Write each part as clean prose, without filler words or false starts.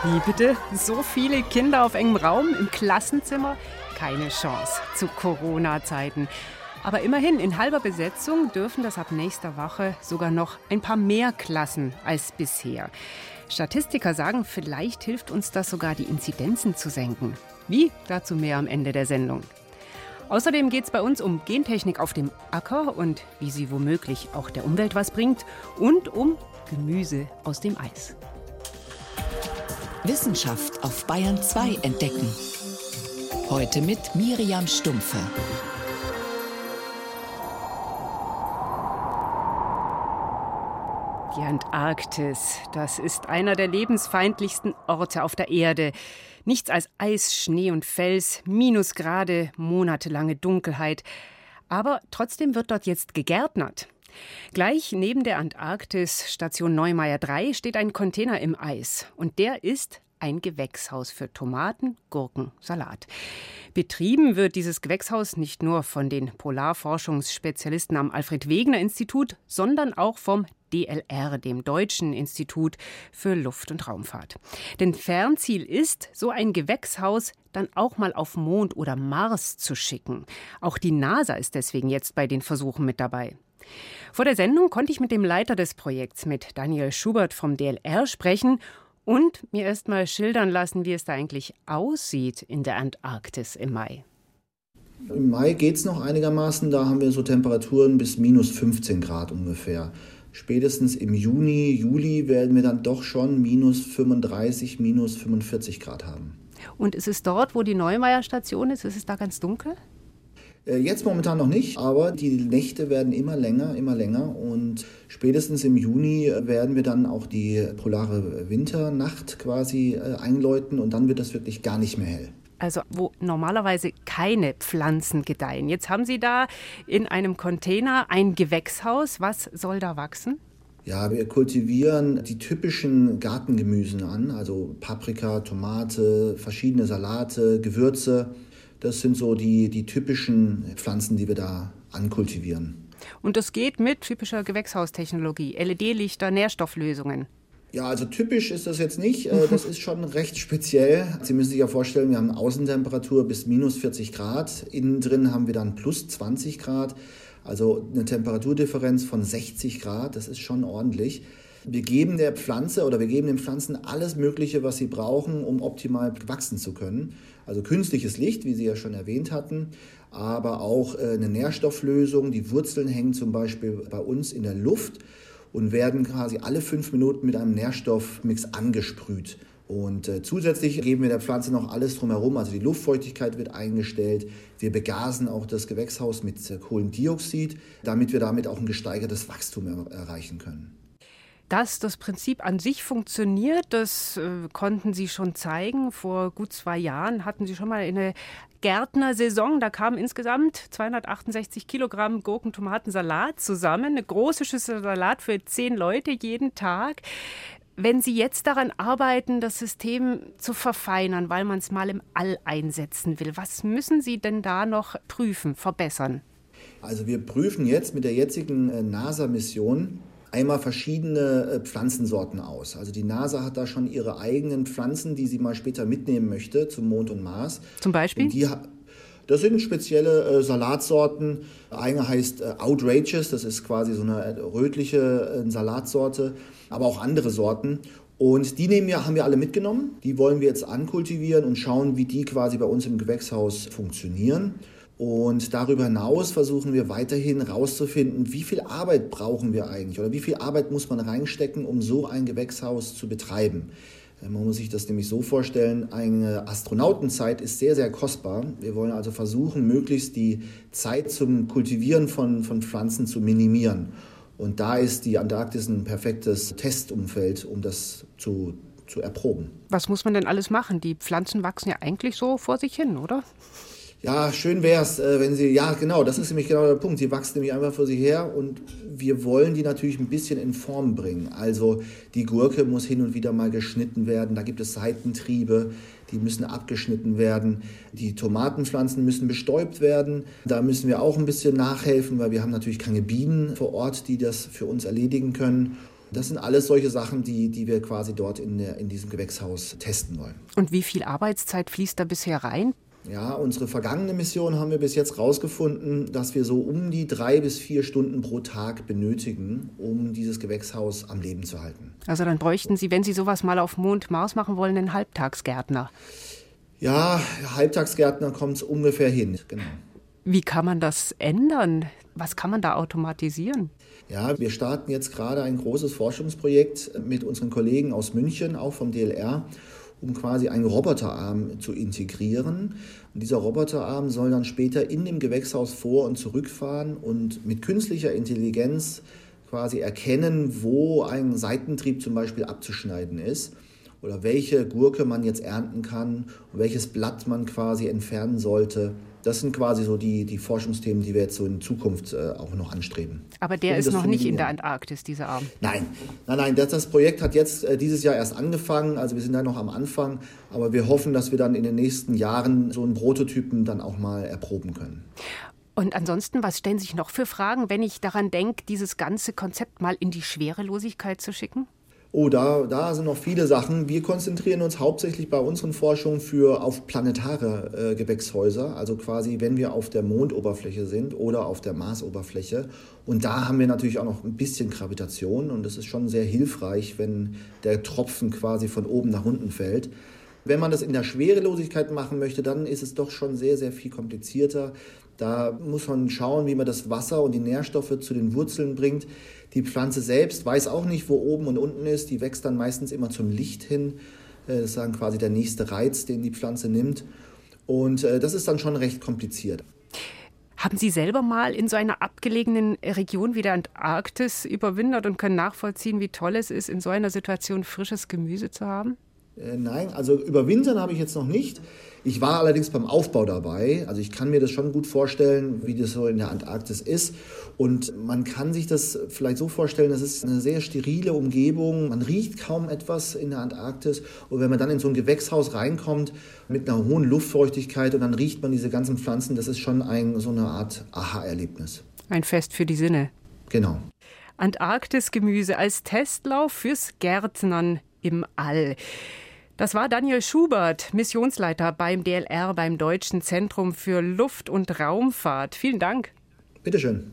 Wie bitte? So viele Kinder auf engem Raum im Klassenzimmer? Keine Chance zu Corona-Zeiten. Aber immerhin, in halber Besetzung dürfen das ab nächster Woche sogar noch ein paar mehr Klassen als bisher. Statistiker sagen, vielleicht hilft uns das sogar, die Inzidenzen zu senken. Wie? Dazu mehr am Ende der Sendung. Außerdem geht es bei uns um Gentechnik auf dem Acker und wie sie womöglich auch der Umwelt was bringt. Und um Gemüse aus dem Eis. Wissenschaft auf Bayern 2 entdecken. Heute mit Miriam Stumpfe. Die Antarktis, das ist einer der lebensfeindlichsten Orte auf der Erde. Nichts als Eis, Schnee und Fels, Minusgrade, monatelange Dunkelheit. Aber trotzdem wird dort jetzt gegärtnert. Gleich neben der Antarktis, Station Neumayer 3, steht ein Container im Eis. Und der ist ein Gewächshaus für Tomaten, Gurken, Salat. Betrieben wird dieses Gewächshaus nicht nur von den Polarforschungsspezialisten am Alfred-Wegener-Institut, sondern auch vom DLR, dem Deutschen Institut für Luft- und Raumfahrt. Denn Fernziel ist, so ein Gewächshaus dann auch mal auf Mond oder Mars zu schicken. Auch die NASA ist deswegen jetzt bei den Versuchen mit dabei. Vor der Sendung konnte ich mit dem Leiter des Projekts, mit Daniel Schubert vom DLR, sprechen und mir erst mal schildern lassen, wie es da eigentlich aussieht in der Antarktis im Mai. Im Mai geht es noch einigermaßen, da haben wir so Temperaturen bis minus 15 Grad ungefähr. Spätestens im Juni, Juli werden wir dann doch schon minus 35, minus 45 Grad haben. Und ist es dort, wo die Neumayer-Station ist, ist es da ganz dunkel? Jetzt momentan noch nicht, aber die Nächte werden immer länger und spätestens im Juni werden wir dann auch die polare Winternacht quasi einläuten und dann wird das wirklich gar nicht mehr hell. Also wo normalerweise keine Pflanzen gedeihen. Jetzt haben Sie da in einem Container ein Gewächshaus. Was soll da wachsen? Ja, wir kultivieren die typischen Gartengemüsen an, also Paprika, Tomate, verschiedene Salate, Gewürze. Das sind so die typischen Pflanzen, die wir da ankultivieren. Und das geht mit typischer Gewächshaustechnologie, LED-Lichter, Nährstofflösungen. Ja, also typisch ist das jetzt nicht. Das ist schon recht speziell. Sie müssen sich ja vorstellen, wir haben eine Außentemperatur bis minus 40 Grad. Innen drin haben wir dann plus 20 Grad. Also eine Temperaturdifferenz von 60 Grad. Das ist schon ordentlich. Wir geben der Pflanze oder wir geben den Pflanzen alles Mögliche, was sie brauchen, um optimal wachsen zu können. Also künstliches Licht, wie Sie ja schon erwähnt hatten, aber auch eine Nährstofflösung. Die Wurzeln hängen zum Beispiel bei uns in der Luft und werden quasi alle 5 Minuten mit einem Nährstoffmix angesprüht. Und zusätzlich geben wir der Pflanze noch alles drumherum, also die Luftfeuchtigkeit wird eingestellt. Wir begasen auch das Gewächshaus mit Kohlendioxid, damit wir damit auch ein gesteigertes Wachstum erreichen können. Dass das Prinzip an sich funktioniert, das konnten Sie schon zeigen. Vor gut 2 Jahren hatten Sie schon mal eine Gärtnersaison. Da kamen insgesamt 268 Kilogramm Gurken, Tomaten, Salat zusammen. Eine große Schüssel Salat für 10 Leute jeden Tag. Wenn Sie jetzt daran arbeiten, das System zu verfeinern, weil man es mal im All einsetzen will, was müssen Sie denn da noch prüfen, verbessern? Also wir prüfen jetzt mit der jetzigen NASA-Mission einmal verschiedene Pflanzensorten aus. Also die NASA hat da schon ihre eigenen Pflanzen, die sie mal später mitnehmen möchte zum Mond und Mars. Zum Beispiel? Das sind spezielle Salatsorten. Eine heißt Outrageous, das ist quasi so eine rötliche Salatsorte, aber auch andere Sorten. Und die haben wir alle mitgenommen. Die wollen wir jetzt ankultivieren und schauen, wie die quasi bei uns im Gewächshaus funktionieren. Und darüber hinaus versuchen wir weiterhin herauszufinden, wie viel Arbeit brauchen wir eigentlich oder wie viel Arbeit muss man reinstecken, um so ein Gewächshaus zu betreiben. Man muss sich das nämlich so vorstellen, eine Astronautenzeit ist sehr, sehr kostbar. Wir wollen also versuchen, möglichst die Zeit zum Kultivieren von Pflanzen zu minimieren. Und da ist die Antarktis ein perfektes Testumfeld, um das zu erproben. Was muss man denn alles machen? Die Pflanzen wachsen ja eigentlich so vor sich hin, oder? Ja, schön wäre es, wenn sie, ja genau, das ist nämlich genau der Punkt, sie wachsen nämlich einfach vor sich her und wir wollen die natürlich ein bisschen in Form bringen. Also die Gurke muss hin und wieder mal geschnitten werden, da gibt es Seitentriebe, die müssen abgeschnitten werden. Die Tomatenpflanzen müssen bestäubt werden, da müssen wir auch ein bisschen nachhelfen, weil wir haben natürlich keine Bienen vor Ort, die das für uns erledigen können. Das sind alles solche Sachen, die wir quasi dort in diesem Gewächshaus testen wollen. Und wie viel Arbeitszeit fließt da bisher rein? Ja, unsere vergangene Mission haben wir bis jetzt rausgefunden, dass wir so um die 3 bis 4 Stunden pro Tag benötigen, um dieses Gewächshaus am Leben zu halten. Also dann bräuchten Sie, wenn Sie sowas mal auf Mond, Mars machen wollen, einen Halbtagsgärtner. Ja, Halbtagsgärtner kommt es ungefähr hin, genau. Wie kann man das ändern? Was kann man da automatisieren? Ja, wir starten jetzt gerade ein großes Forschungsprojekt mit unseren Kollegen aus München, auch vom DLR, um quasi einen Roboterarm zu integrieren. Und dieser Roboterarm soll dann später in dem Gewächshaus vor- und zurückfahren und mit künstlicher Intelligenz quasi erkennen, wo ein Seitentrieb zum Beispiel abzuschneiden ist oder welche Gurke man jetzt ernten kann und welches Blatt man quasi entfernen sollte. Das sind quasi so die Forschungsthemen, die wir jetzt so in Zukunft auch noch anstreben. Aber der ist noch nicht in der Antarktis, dieser Arm? Nein. Das Projekt hat jetzt dieses Jahr erst angefangen, also wir sind da noch am Anfang, aber wir hoffen, dass wir dann in den nächsten Jahren so einen Prototypen dann auch mal erproben können. Und ansonsten, was stellen sich noch für Fragen, wenn ich daran denke, dieses ganze Konzept mal in die Schwerelosigkeit zu schicken? Oh, da sind noch viele Sachen. Wir konzentrieren uns hauptsächlich bei unseren Forschungen auf planetare Gewächshäuser, also quasi, wenn wir auf der Mondoberfläche sind oder auf der Marsoberfläche. Und da haben wir natürlich auch noch ein bisschen Gravitation und das ist schon sehr hilfreich, wenn der Tropfen quasi von oben nach unten fällt. Wenn man das in der Schwerelosigkeit machen möchte, dann ist es doch schon sehr, sehr viel komplizierter. Da muss man schauen, wie man das Wasser und die Nährstoffe zu den Wurzeln bringt. Die Pflanze selbst weiß auch nicht, wo oben und unten ist. Die wächst dann meistens immer zum Licht hin. Das ist dann quasi der nächste Reiz, den die Pflanze nimmt. Und das ist dann schon recht kompliziert. Haben Sie selber mal in so einer abgelegenen Region wie der Antarktis überwintert und können nachvollziehen, wie toll es ist, in so einer Situation frisches Gemüse zu haben? Nein, also überwintern habe ich jetzt noch nicht. Ich war allerdings beim Aufbau dabei. Also ich kann mir das schon gut vorstellen, wie das so in der Antarktis ist. Und man kann sich das vielleicht so vorstellen, das ist eine sehr sterile Umgebung. Man riecht kaum etwas in der Antarktis. Und wenn man dann in so ein Gewächshaus reinkommt mit einer hohen Luftfeuchtigkeit und dann riecht man diese ganzen Pflanzen, das ist schon so eine Art Aha-Erlebnis. Ein Fest für die Sinne. Genau. Antarktis-Gemüse als Testlauf fürs Gärtnern im All. Das war Daniel Schubert, Missionsleiter beim DLR, beim Deutschen Zentrum für Luft- und Raumfahrt. Vielen Dank. Bitteschön.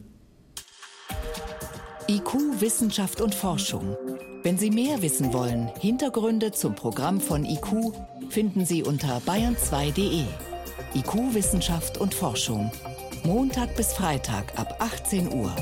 IQ, Wissenschaft und Forschung. Wenn Sie mehr wissen wollen, Hintergründe zum Programm von IQ finden Sie unter bayern2.de. IQ, Wissenschaft und Forschung. Montag bis Freitag ab 18 Uhr.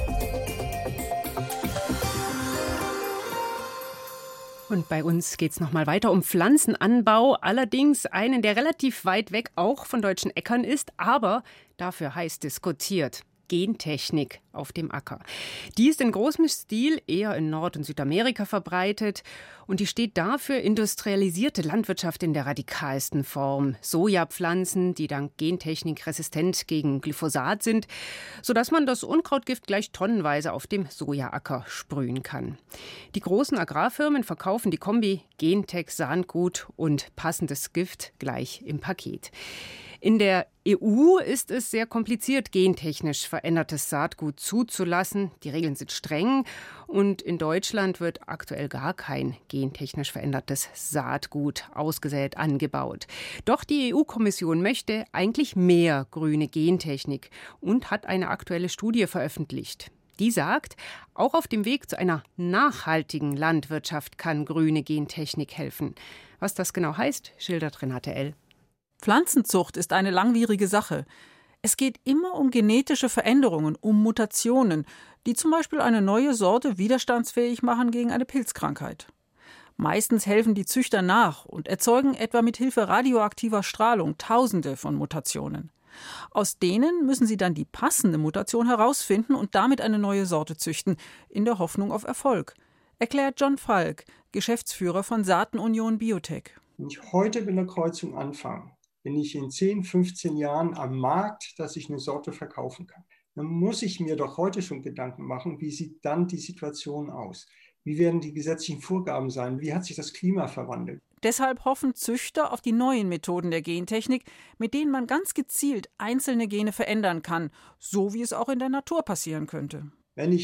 Und bei uns geht es nochmal weiter um Pflanzenanbau, allerdings einen, der relativ weit weg auch von deutschen Äckern ist, aber dafür heiß diskutiert. Gentechnik auf dem Acker. Die ist in großem Stil eher in Nord- und Südamerika verbreitet und die steht dafür industrialisierte Landwirtschaft in der radikalsten Form. Sojapflanzen, die dank Gentechnik resistent gegen Glyphosat sind, sodass man das Unkrautgift gleich tonnenweise auf dem Sojaacker sprühen kann. Die großen Agrarfirmen verkaufen die Kombi Gentech Saatgut und passendes Gift gleich im Paket. In der EU ist es sehr kompliziert, gentechnisch verändertes Saatgut zuzulassen. Die Regeln sind streng und in Deutschland wird aktuell gar kein gentechnisch verändertes Saatgut ausgesät angebaut. Doch die EU-Kommission möchte eigentlich mehr grüne Gentechnik und hat eine aktuelle Studie veröffentlicht. Die sagt, auch auf dem Weg zu einer nachhaltigen Landwirtschaft kann grüne Gentechnik helfen. Was das genau heißt, schildert Renate L. Pflanzenzucht ist eine langwierige Sache. Es geht immer um genetische Veränderungen, um Mutationen, die zum Beispiel eine neue Sorte widerstandsfähig machen gegen eine Pilzkrankheit. Meistens helfen die Züchter nach und erzeugen etwa mit Hilfe radioaktiver Strahlung Tausende von Mutationen. Aus denen müssen sie dann die passende Mutation herausfinden und damit eine neue Sorte züchten, in der Hoffnung auf Erfolg, erklärt John Falk, Geschäftsführer von Saatenunion Biotech. Wenn ich heute mit einer Kreuzung anfange, bin ich in 10, 15 Jahren am Markt, dass ich eine Sorte verkaufen kann. Dann muss ich mir doch heute schon Gedanken machen, wie sieht dann die Situation aus? Wie werden die gesetzlichen Vorgaben sein? Wie hat sich das Klima verwandelt? Deshalb hoffen Züchter auf die neuen Methoden der Gentechnik, mit denen man ganz gezielt einzelne Gene verändern kann, so wie es auch in der Natur passieren könnte. Wenn ich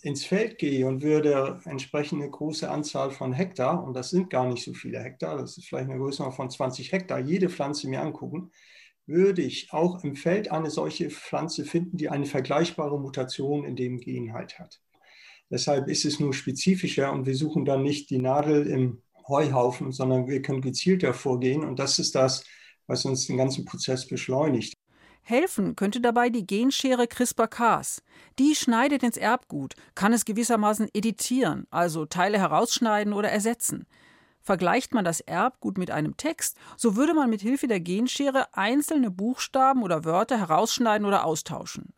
ins Feld gehe und würde entsprechend eine große Anzahl von Hektar, und das sind gar nicht so viele Hektar, das ist vielleicht eine Größenordnung von 20 Hektar, jede Pflanze mir angucken, würde ich auch im Feld eine solche Pflanze finden, die eine vergleichbare Mutation in dem Gen halt hat. Deshalb ist es nur spezifischer und wir suchen dann nicht die Nadel im Heuhaufen, sondern wir können gezielter vorgehen und das ist das, was uns den ganzen Prozess beschleunigt. Helfen könnte dabei die Genschere CRISPR-Cas. Die schneidet ins Erbgut, kann es gewissermaßen editieren, also Teile herausschneiden oder ersetzen. Vergleicht man das Erbgut mit einem Text, so würde man mit Hilfe der Genschere einzelne Buchstaben oder Wörter herausschneiden oder austauschen.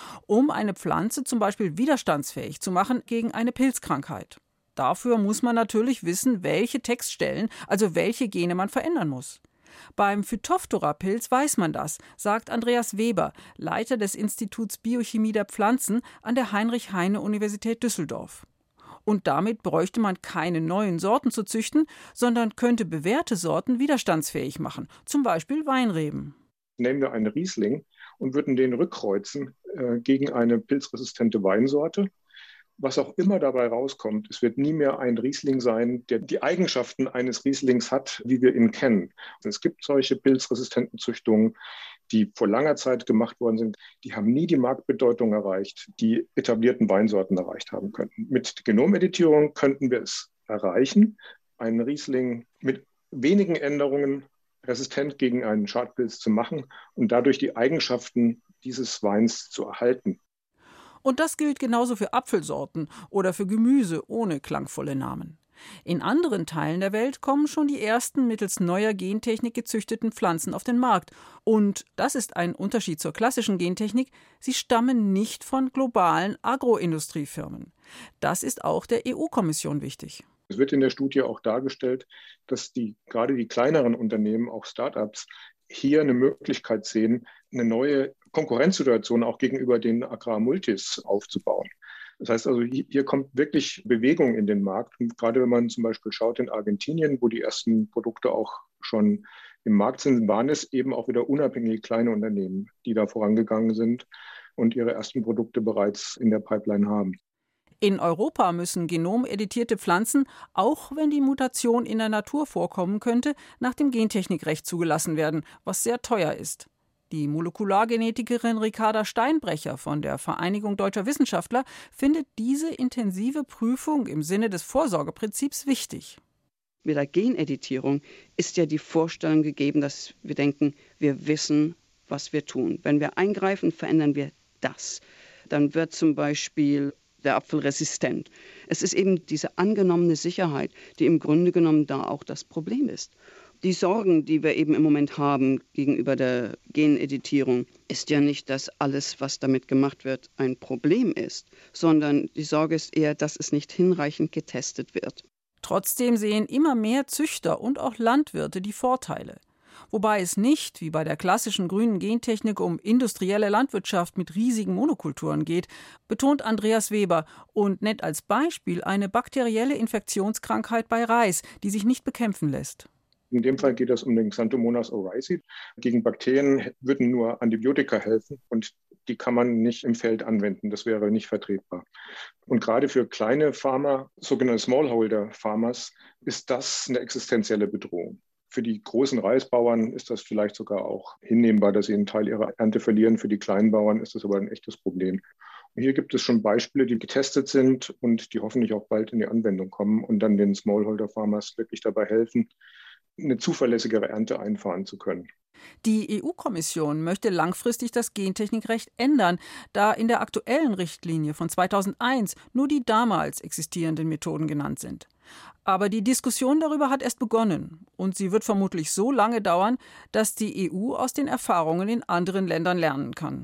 Um eine Pflanze zum Beispiel widerstandsfähig zu machen gegen eine Pilzkrankheit. Dafür muss man natürlich wissen, welche Textstellen, also welche Gene man verändern muss. Beim Phytophthora-Pilz weiß man das, sagt Andreas Weber, Leiter des Instituts Biochemie der Pflanzen an der Heinrich-Heine-Universität Düsseldorf. Und damit bräuchte man keine neuen Sorten zu züchten, sondern könnte bewährte Sorten widerstandsfähig machen, zum Beispiel Weinreben. Nehmen wir einen Riesling und würden den rückkreuzen gegen eine pilzresistente Weinsorte. Was auch immer dabei rauskommt, es wird nie mehr ein Riesling sein, der die Eigenschaften eines Rieslings hat, wie wir ihn kennen. Es gibt solche pilzresistenten Züchtungen, die vor langer Zeit gemacht worden sind. Die haben nie die Marktbedeutung erreicht, die etablierten Weinsorten erreicht haben könnten. Mit Genomeditierung könnten wir es erreichen, einen Riesling mit wenigen Änderungen resistent gegen einen Schadpilz zu machen und dadurch die Eigenschaften dieses Weins zu erhalten. Und das gilt genauso für Apfelsorten oder für Gemüse ohne klangvolle Namen. In anderen Teilen der Welt kommen schon die ersten mittels neuer Gentechnik gezüchteten Pflanzen auf den Markt. Und das ist ein Unterschied zur klassischen Gentechnik, sie stammen nicht von globalen Agroindustriefirmen. Das ist auch der EU-Kommission wichtig. Es wird in der Studie auch dargestellt, dass gerade die kleineren Unternehmen, auch Start-ups, hier eine Möglichkeit sehen, eine neue Konkurrenzsituation auch gegenüber den Agrarmultis aufzubauen. Das heißt also, hier kommt wirklich Bewegung in den Markt. Und gerade wenn man zum Beispiel schaut in Argentinien, wo die ersten Produkte auch schon im Markt sind, waren es eben auch wieder unabhängige kleine Unternehmen, die da vorangegangen sind und ihre ersten Produkte bereits in der Pipeline haben. In Europa müssen genomeditierte Pflanzen, auch wenn die Mutation in der Natur vorkommen könnte, nach dem Gentechnikrecht zugelassen werden, was sehr teuer ist. Die Molekulargenetikerin Ricarda Steinbrecher von der Vereinigung Deutscher Wissenschaftler findet diese intensive Prüfung im Sinne des Vorsorgeprinzips wichtig. Mit der Geneditierung ist ja die Vorstellung gegeben, dass wir denken, wir wissen, was wir tun. Wenn wir eingreifen, verändern wir das. Dann wird zum Beispiel der Apfel resistent. Es ist eben diese angenommene Sicherheit, die im Grunde genommen da auch das Problem ist. Die Sorgen, die wir eben im Moment haben gegenüber der Geneditierung, ist ja nicht, dass alles, was damit gemacht wird, ein Problem ist, sondern die Sorge ist eher, dass es nicht hinreichend getestet wird. Trotzdem sehen immer mehr Züchter und auch Landwirte die Vorteile. Wobei es nicht, wie bei der klassischen grünen Gentechnik, um industrielle Landwirtschaft mit riesigen Monokulturen geht, betont Andreas Weber und nennt als Beispiel eine bakterielle Infektionskrankheit bei Reis, die sich nicht bekämpfen lässt. In dem Fall geht es um den Xanthomonas oryzae. Gegen Bakterien würden nur Antibiotika helfen und die kann man nicht im Feld anwenden. Das wäre nicht vertretbar. Und gerade für kleine Farmer, sogenannte Smallholder-Farmers, ist das eine existenzielle Bedrohung. Für die großen Reisbauern ist das vielleicht sogar auch hinnehmbar, dass sie einen Teil ihrer Ernte verlieren. Für die kleinen Bauern ist das aber ein echtes Problem. Und hier gibt es schon Beispiele, die getestet sind und die hoffentlich auch bald in die Anwendung kommen und dann den Smallholder-Farmers wirklich dabei helfen, eine zuverlässigere Ernte einfahren zu können. Die EU-Kommission möchte langfristig das Gentechnikrecht ändern, da in der aktuellen Richtlinie von 2001 nur die damals existierenden Methoden genannt sind. Aber die Diskussion darüber hat erst begonnen und sie wird vermutlich so lange dauern, dass die EU aus den Erfahrungen in anderen Ländern lernen kann.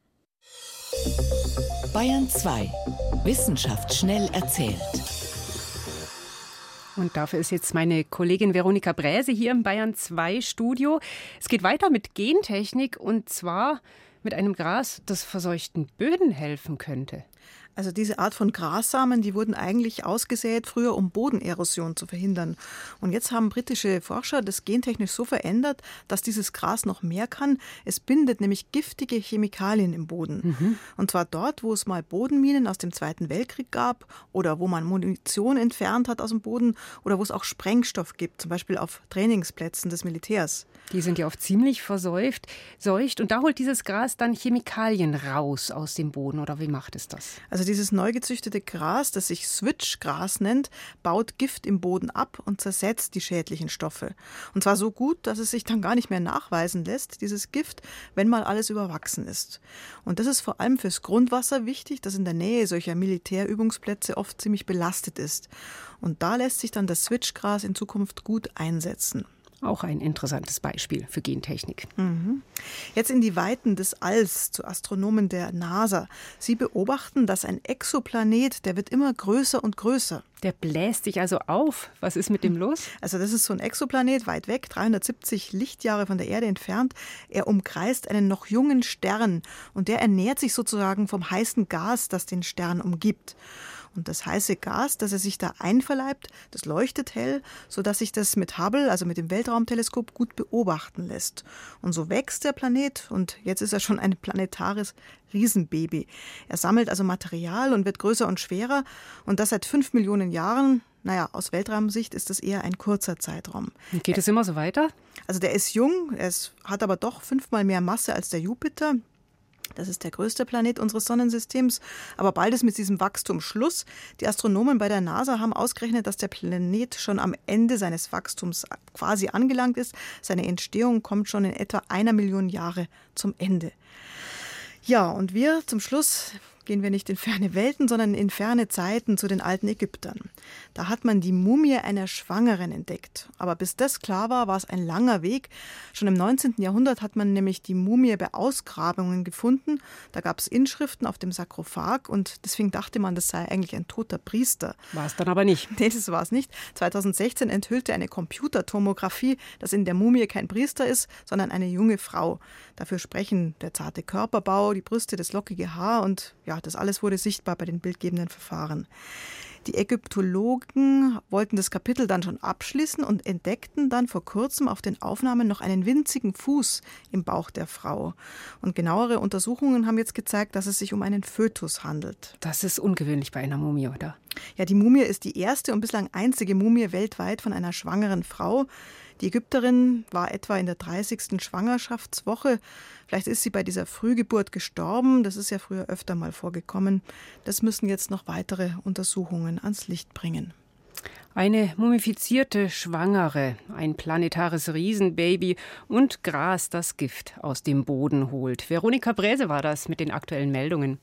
Bayern 2. Wissenschaft schnell erzählt. Und dafür ist jetzt meine Kollegin Veronika Bräse hier im Bayern 2 Studio. Es geht weiter mit Gentechnik und zwar mit einem Gras, das verseuchten Böden helfen könnte. Also diese Art von Grassamen, die wurden eigentlich ausgesät früher, um Bodenerosion zu verhindern. Und jetzt haben britische Forscher das gentechnisch so verändert, dass dieses Gras noch mehr kann. Es bindet nämlich giftige Chemikalien im Boden. Und zwar dort, wo es mal Bodenminen aus dem Zweiten Weltkrieg gab oder wo man Munition entfernt hat aus dem Boden oder wo es auch Sprengstoff gibt, zum Beispiel auf Trainingsplätzen des Militärs. Die sind ja oft ziemlich verseucht. Und da holt dieses Gras dann Chemikalien raus aus dem Boden, oder wie macht es das? Also dieses neu gezüchtete Gras, das sich Switchgras nennt, baut Gift im Boden ab und zersetzt die schädlichen Stoffe. Und zwar so gut, dass es sich dann gar nicht mehr nachweisen lässt, dieses Gift, wenn mal alles überwachsen ist. Und das ist vor allem fürs Grundwasser wichtig, das in der Nähe solcher Militärübungsplätze oft ziemlich belastet ist. Und da lässt sich dann das Switchgras in Zukunft gut einsetzen. Auch ein interessantes Beispiel für Gentechnik. Jetzt in die Weiten des Alls zu Astronomen der NASA. Sie beobachten, dass ein Exoplanet, der wird immer größer und größer. Der bläst sich also auf. Was ist mit dem los? Also das ist so ein Exoplanet, weit weg, 370 Lichtjahre von der Erde entfernt. Er umkreist einen noch jungen Stern und der ernährt sich sozusagen vom heißen Gas, das den Stern umgibt. Und das heiße Gas, das er sich da einverleibt, das leuchtet hell, sodass sich das mit Hubble, also mit dem Weltraumteleskop, gut beobachten lässt. Und so wächst der Planet und jetzt ist er schon ein planetares Riesenbaby. Er sammelt also Material und wird größer und schwerer und das seit 5 Millionen Jahren. Naja, aus Weltraumsicht ist das eher ein kurzer Zeitraum. Und geht es immer so weiter? Also der ist jung, hat aber doch 5-mal mehr Masse als der Jupiter. Das ist der größte Planet unseres Sonnensystems. Aber bald ist mit diesem Wachstum Schluss. Die Astronomen bei der NASA haben ausgerechnet, dass der Planet schon am Ende seines Wachstums quasi angelangt ist. Seine Entstehung kommt schon in etwa 1 Million Jahre zum Ende. Ja, und wir zum Schluss gehen wir nicht in ferne Welten, sondern in ferne Zeiten zu den alten Ägyptern. Da hat man die Mumie einer Schwangeren entdeckt. Aber bis das klar war, war es ein langer Weg. Schon im 19. Jahrhundert hat man nämlich die Mumie bei Ausgrabungen gefunden. Da gab es Inschriften auf dem Sarkophag und deswegen dachte man, das sei eigentlich ein toter Priester. War es dann aber nicht. Nee, das war es nicht. 2016 enthüllte eine Computertomographie, dass in der Mumie kein Priester ist, sondern eine junge Frau. Dafür sprechen der zarte Körperbau, die Brüste, das lockige Haar und ja, das alles wurde sichtbar bei den bildgebenden Verfahren. Die Ägyptologen wollten das Kapitel dann schon abschließen und entdeckten dann vor kurzem auf den Aufnahmen noch einen winzigen Fuß im Bauch der Frau. Und genauere Untersuchungen haben jetzt gezeigt, dass es sich um einen Fötus handelt. Das ist ungewöhnlich bei einer Mumie, oder? Ja, die Mumie ist die erste und bislang einzige Mumie weltweit von einer schwangeren Frau. Die Ägypterin war etwa in der 30. Schwangerschaftswoche. Vielleicht ist sie bei dieser Frühgeburt gestorben. Das ist ja früher öfter mal vorgekommen. Das müssen jetzt noch weitere Untersuchungen ans Licht bringen. Eine mumifizierte Schwangere, ein planetares Riesenbaby und Gras, das Gift aus dem Boden holt. Veronika Bräse war das mit den aktuellen Meldungen.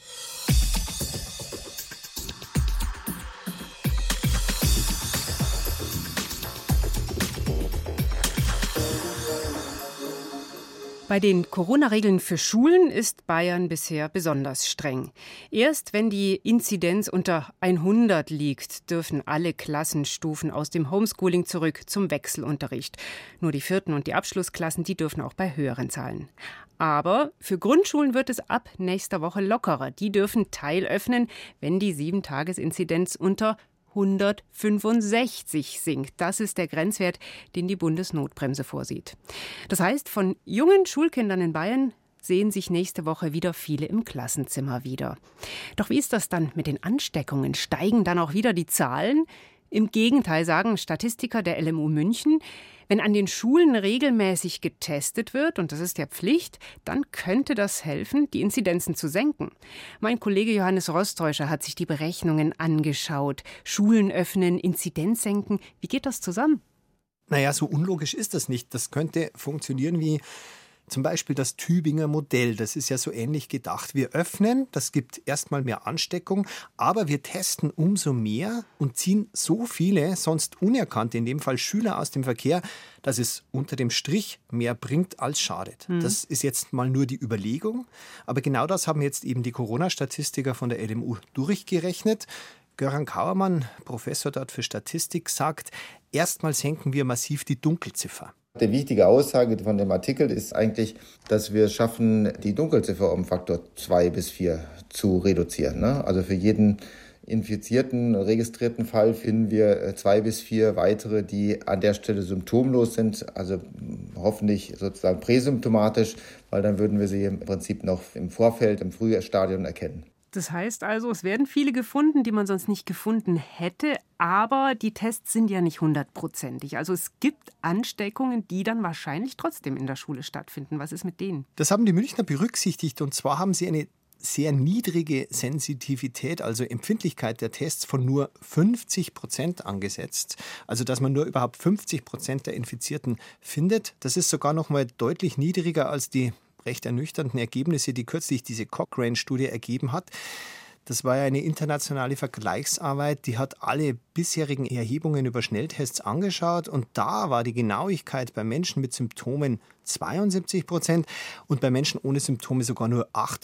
Bei den Corona-Regeln für Schulen ist Bayern bisher besonders streng. Erst wenn die Inzidenz unter 100 liegt, dürfen alle Klassenstufen aus dem Homeschooling zurück zum Wechselunterricht. Nur die 4. und die Abschlussklassen, die dürfen auch bei höheren Zahlen. Aber für Grundschulen wird es ab nächster Woche lockerer. Die dürfen teilöffnen, wenn die 7-Tages-Inzidenz unter 165 sinkt. Das ist der Grenzwert, den die Bundesnotbremse vorsieht. Das heißt, von jungen Schulkindern in Bayern sehen sich nächste Woche wieder viele im Klassenzimmer wieder. Doch wie ist das dann mit den Ansteckungen? Steigen dann auch wieder die Zahlen? Im Gegenteil, sagen Statistiker der LMU München, wenn an den Schulen regelmäßig getestet wird, und das ist ja Pflicht, dann könnte das helfen, die Inzidenzen zu senken. Mein Kollege Johannes Rostäuscher hat sich die Berechnungen angeschaut. Schulen öffnen, Inzidenz senken. Wie geht das zusammen? Naja, so unlogisch ist das nicht. Das könnte funktionieren wie zum Beispiel das Tübinger Modell. Das ist ja so ähnlich gedacht. Wir öffnen, das gibt erstmal mehr Ansteckung, aber wir testen umso mehr und ziehen so viele, sonst unerkannte, in dem Fall Schüler aus dem Verkehr, dass es unter dem Strich mehr bringt als schadet. Das ist jetzt mal nur die Überlegung. Aber genau das haben jetzt eben die Corona-Statistiker von der LMU durchgerechnet. Göran Kauermann, Professor dort für Statistik, sagt, erstmal senken wir massiv die Dunkelziffer. Die wichtige Aussage von dem Artikel ist eigentlich, dass wir es schaffen, die Dunkelziffer um Faktor 2 bis 4 zu reduzieren. Also für jeden infizierten, registrierten Fall finden wir 2 bis 4 weitere, die an der Stelle symptomlos sind, also hoffentlich sozusagen präsymptomatisch, weil dann würden wir sie im Prinzip noch im Vorfeld, im Frühstadium erkennen. Das heißt also, es werden viele gefunden, die man sonst nicht gefunden hätte, aber die Tests sind ja nicht 100%. Also es gibt Ansteckungen, die dann wahrscheinlich trotzdem in der Schule stattfinden. Was ist mit denen? Das haben die Münchner berücksichtigt, und zwar haben sie eine sehr niedrige Sensitivität, also Empfindlichkeit der Tests von nur 50% angesetzt. Also dass man nur überhaupt 50% der Infizierten findet. Das ist sogar noch mal deutlich niedriger als die recht ernüchternden Ergebnisse, die kürzlich diese Cochrane-Studie ergeben hat. Das war ja eine internationale Vergleichsarbeit, die hat alle bisherigen Erhebungen über Schnelltests angeschaut, und da war die Genauigkeit bei Menschen mit Symptomen 72% und bei Menschen ohne Symptome sogar nur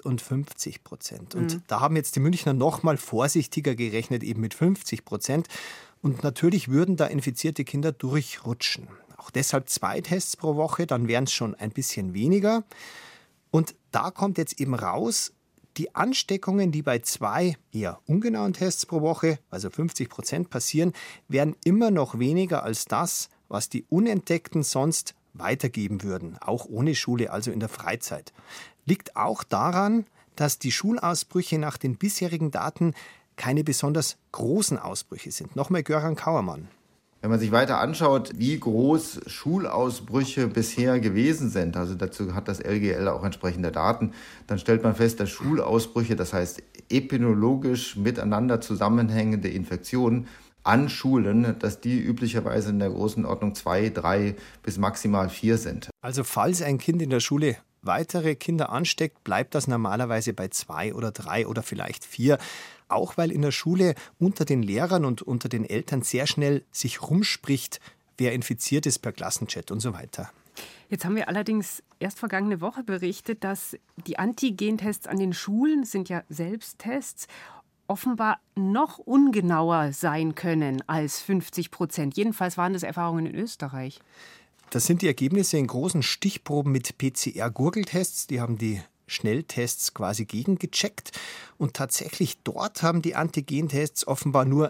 58%. Und da haben jetzt die Münchner noch mal vorsichtiger gerechnet, eben mit 50%. Und natürlich würden da infizierte Kinder durchrutschen. Auch deshalb 2 Tests pro Woche, dann wären es schon ein bisschen weniger. Und da kommt jetzt eben raus, die Ansteckungen, die bei 2 eher ungenauen Tests pro Woche, also 50% passieren, werden immer noch weniger als das, was die Unentdeckten sonst weitergeben würden, auch ohne Schule, also in der Freizeit. Liegt auch daran, dass die Schulausbrüche nach den bisherigen Daten keine besonders großen Ausbrüche sind. Nochmal Göran Kauermann. Wenn man sich weiter anschaut, wie groß Schulausbrüche bisher gewesen sind, also dazu hat das LGL auch entsprechende Daten, dann stellt man fest, dass Schulausbrüche, das heißt epidemiologisch miteinander zusammenhängende Infektionen an Schulen, dass die üblicherweise in der großen Ordnung 2, 3 bis maximal 4 sind. Also falls ein Kind in der Schule weitere Kinder ansteckt, bleibt das normalerweise bei 2 oder 3 oder vielleicht 4. Auch weil in der Schule unter den Lehrern und unter den Eltern sehr schnell sich rumspricht, wer infiziert ist per Klassenchat und so weiter. Jetzt haben wir allerdings erst vergangene Woche berichtet, dass die Antigentests an den Schulen, sind ja Selbsttests, offenbar noch ungenauer sein können als 50%. Jedenfalls waren das Erfahrungen in Österreich. Das sind die Ergebnisse in großen Stichproben mit PCR-Gurgeltests. Die haben die Schnelltests quasi gegengecheckt. Und tatsächlich dort haben die Antigentests offenbar nur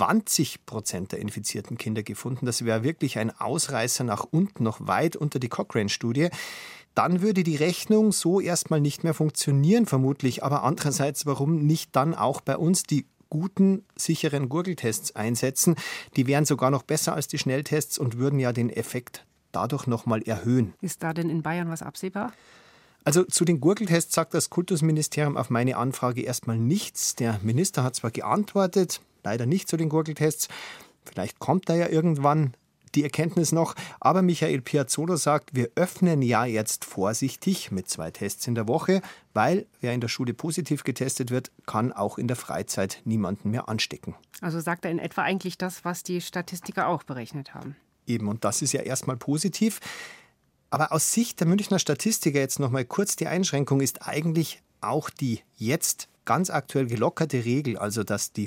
20% der infizierten Kinder gefunden. Das wäre wirklich ein Ausreißer nach unten, noch weit unter die Cochrane-Studie. Dann würde die Rechnung so erstmal nicht mehr funktionieren, vermutlich. Aber andererseits, warum nicht dann auch bei uns die guten, sicheren Gurgeltests einsetzen? Die wären sogar noch besser als die Schnelltests und würden ja den Effekt dadurch noch mal erhöhen. Ist da denn in Bayern was absehbar? Also zu den Gurgeltests sagt das Kultusministerium auf meine Anfrage erstmal nichts. Der Minister hat zwar geantwortet, leider nicht zu den Gurgeltests. Vielleicht kommt da ja irgendwann die Erkenntnis noch. Aber Michael Piazzolo sagt, wir öffnen ja jetzt vorsichtig mit 2 Tests in der Woche, weil wer in der Schule positiv getestet wird, kann auch in der Freizeit niemanden mehr anstecken. Also sagt er in etwa eigentlich das, was die Statistiker auch berechnet haben. Eben, und das ist ja erstmal positiv. Aber aus Sicht der Münchner Statistiker, jetzt noch mal kurz die Einschränkung, ist eigentlich auch die jetzt ganz aktuell gelockerte Regel, also dass die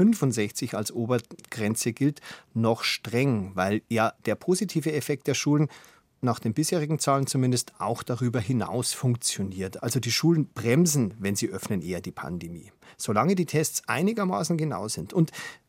165 als Obergrenze gilt, noch streng, weil ja der positive Effekt der Schulen nach den bisherigen Zahlen zumindest auch darüber hinaus funktioniert. Also die Schulen bremsen, wenn sie öffnen, eher die Pandemie. Solange die Tests einigermaßen genau sind. Und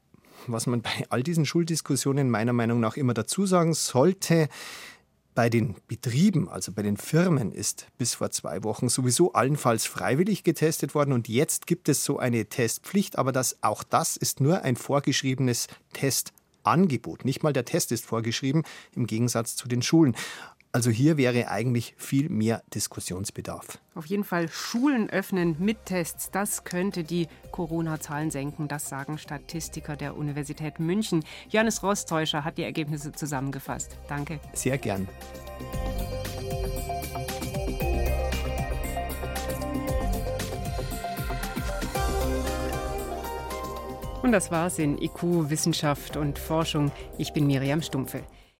was man bei all diesen Schuldiskussionen meiner Meinung nach immer dazu sagen sollte, bei den Betrieben, also bei den Firmen, ist bis vor 2 Wochen sowieso allenfalls freiwillig getestet worden. Und jetzt gibt es so eine Testpflicht, aber auch das ist nur ein vorgeschriebenes Testangebot. Nicht mal der Test ist vorgeschrieben, im Gegensatz zu den Schulen. Also hier wäre eigentlich viel mehr Diskussionsbedarf. Auf jeden Fall Schulen öffnen mit Tests, das könnte die Corona-Zahlen senken. Das sagen Statistiker der Universität München. Johannes Rostäuscher hat die Ergebnisse zusammengefasst. Danke. Sehr gern. Und das war's in IQ, Wissenschaft und Forschung. Ich bin Miriam Stumpfe.